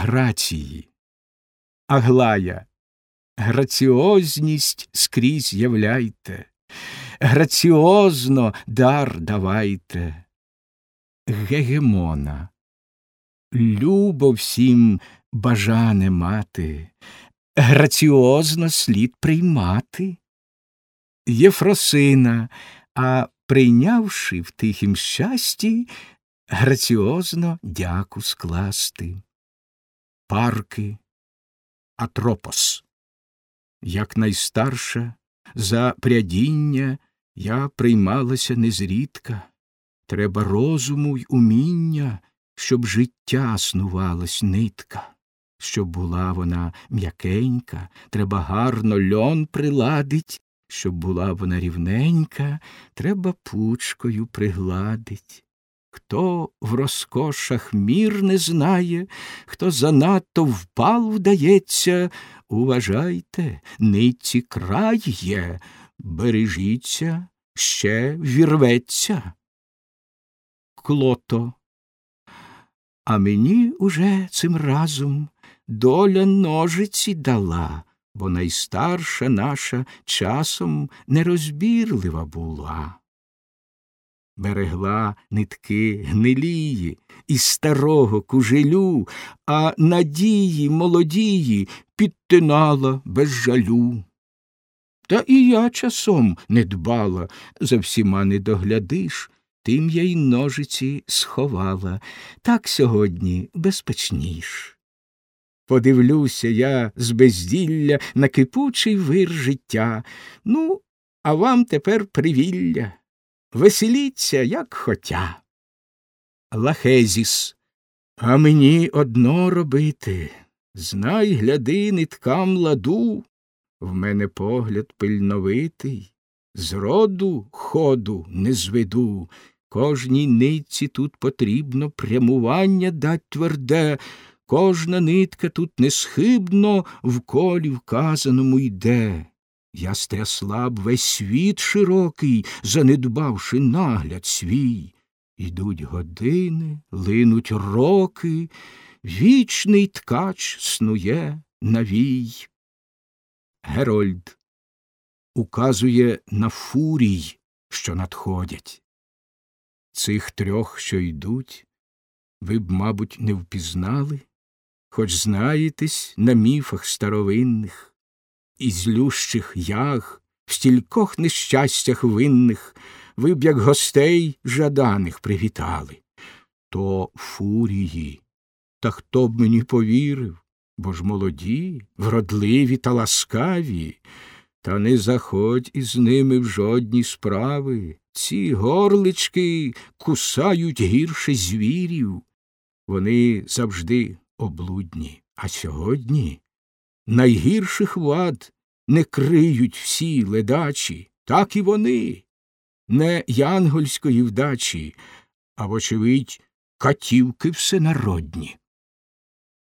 грації. Аглая, граціозність скрізь являйте, граціозно дар давайте. Гегемона, любо всім бажане мати, граціозно слід приймати. Єфросина, а прийнявши в тихім щасті, граціозно дяку скласти. Парки, Атропос. Як найстарша, за прядіння я приймалася незрідка. Треба розуму й уміння, щоб життя снувалась нитка. Щоб була вона м'якенька, треба гарно льон приладить. Щоб була вона рівненька, треба пучкою пригладить. Хто в розкошах мір не знає, хто занадто впал вдається, уважайте, нитці край є, бережіться, ще вірветься. Клото. А мені уже цим разом доля ножиці дала, бо найстарша наша часом нерозбірлива була. Берегла нитки гнилії із старого кужелю, а надії молодії підтинала без жалю. Та і я часом не дбала, за всіма не доглядиш, тим я й ножиці сховала, так сьогодні безпечніш. Подивлюся я з безділля на кипучий вир життя, ну, а вам тепер привілля, веселіться, як хотя. Лахезіс. А мені одно робити, знай, гляди, ниткам ладу, в мене погляд пильновитий, зроду ходу не зведу, кожній нитці тут потрібно прямування дать тверде, кожна нитка тут несхибно в колі вказаному йде. Я стрясла б весь світ широкий, занедбавши нагляд свій. Ідуть години, линуть роки, вічний ткач снує навій. Герольд указує на фурій, що надходять. Цих трьох, що йдуть, ви б, мабуть, не впізнали, хоч знаєтесь на міфах старовинних, із лющих ях, в стількох нещастях винних, ви б, як гостей жаданих, привітали. То фурії, та хто б мені повірив, бо ж молоді, вродливі та ласкаві, та не заходь із ними в жодні справи, ці горлички кусають гірше звірів, вони завжди облудні, а сьогодні найгірших вад не криють всі ледачі, так і вони, не янгольської вдачі, а, вочевидь, катівки всенародні.